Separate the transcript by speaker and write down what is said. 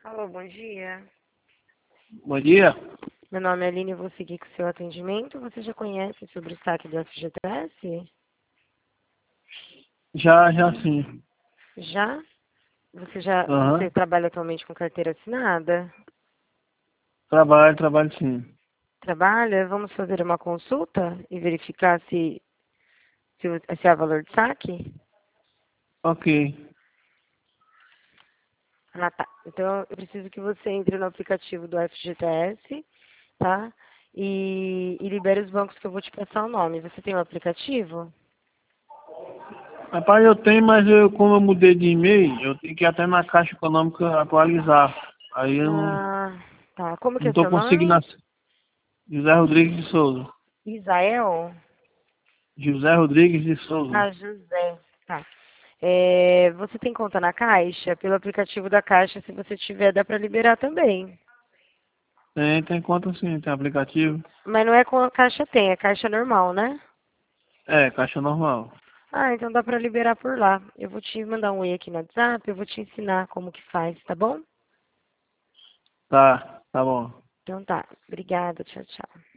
Speaker 1: Alô, bom dia.
Speaker 2: Bom dia.
Speaker 1: Meu nome é Aline e vou seguir com o seu atendimento. Você já conhece sobre o saque do FGTS?
Speaker 2: Já sim.
Speaker 1: Já? Você
Speaker 2: Aham.
Speaker 1: trabalha atualmente com carteira assinada?
Speaker 2: Trabalho sim.
Speaker 1: Trabalha? Vamos fazer uma consulta e verificar se há valor de saque?
Speaker 2: Ok.
Speaker 1: Ah, tá. Então, eu preciso que você entre no aplicativo do FGTS, tá? E libere os bancos que eu vou te passar o nome. Você tem o aplicativo?
Speaker 2: Rapaz, eu tenho, mas como eu mudei de e-mail, eu tenho que ir até na Caixa Econômica atualizar. Aí eu
Speaker 1: Ah, tá. Como que
Speaker 2: não
Speaker 1: é
Speaker 2: tô
Speaker 1: seu
Speaker 2: conseguindo.
Speaker 1: nome?
Speaker 2: José Rodrigues de Souza.
Speaker 1: Isael?
Speaker 2: José Rodrigues de Souza.
Speaker 1: Ah, José. Tá. Você tem conta na Caixa? Pelo aplicativo da Caixa, se você tiver, dá para liberar também.
Speaker 2: Tem conta sim, tem aplicativo.
Speaker 1: Mas não é com a Caixa tem, é Caixa normal, né?
Speaker 2: É, Caixa normal.
Speaker 1: Ah, então dá para liberar por lá. Eu vou te mandar um oi aqui no WhatsApp, eu vou te ensinar como que faz, tá bom?
Speaker 2: Tá bom.
Speaker 1: Então tá. Obrigada, tchau, tchau.